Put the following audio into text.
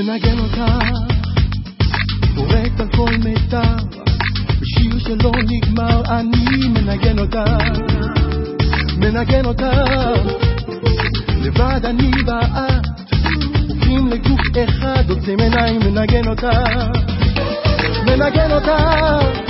מנגן אותה, פורק על כל מיתר, בשיר שלא נגמר אני מנגן אותה, מנגן אותה, לבד אני ואת, הופכים לגוף אחד, עוצם עיניים מנגן אותה, מנגן אותה.